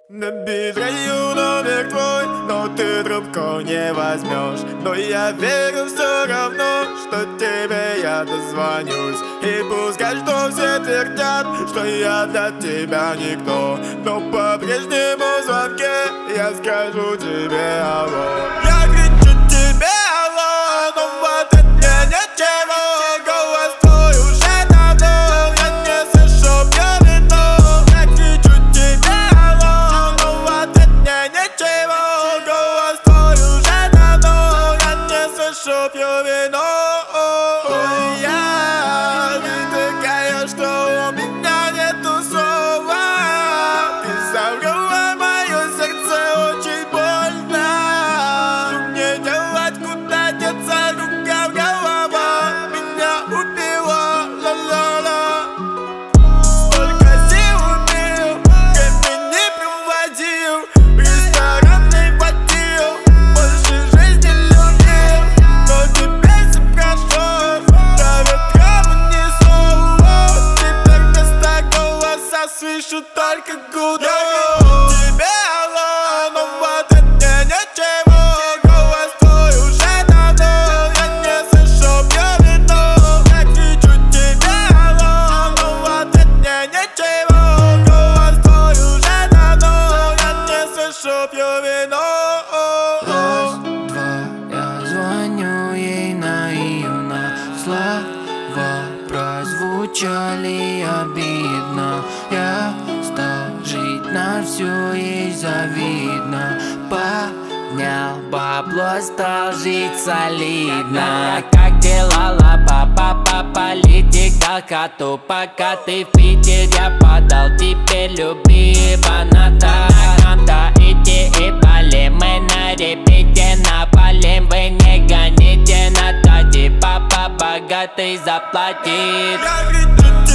Набираю номер твой, но ты трубку не возьмешь. Но я верю все равно, что тебе я дозвонюсь. И пускай что все твердят, что я для тебя никто, но по прежнему звонке я скажу тебе алло. Я кричу тебе алло, но в ответ мне ничего. Голос твой уже давно, я не слышу, пью вино. Я кричу тебе алло, но в ответ мне ничего. Голос твой уже давно, я не слышу, пью вино. Ты такая, что у меня нету слова. Ты завела мое сердце очень больно. Что мне делать, куда деться, рука в голова меня убила, ла-ла-ла. Столько сил убил, время не проводил, в ресторан не водил, больше жизни любил. Но теперь все прошло, до ветра унесло. Теперь вместо голоса слышу только гудок. Тебе алло, но в ответ мне ничего. Голос твой уже давно, я не слышу, пью вино. Я кричу тебе алло, но в ответ мне ничего. Голос твой уже давно, я не слышу, пью вино. Раз, два, я звоню ей наивно. Слова прозвучали обидно. Я стал жить на всю, ей завидно. Поднял бабло, стал жить солидно. Как дела, папа, политик дал коту. Пока ты в Питере, я подал тебе люби баната. Надо идти и полим, мы на репите напалим. Вы не гоните на тади, папа богатый заплатит. Я кричу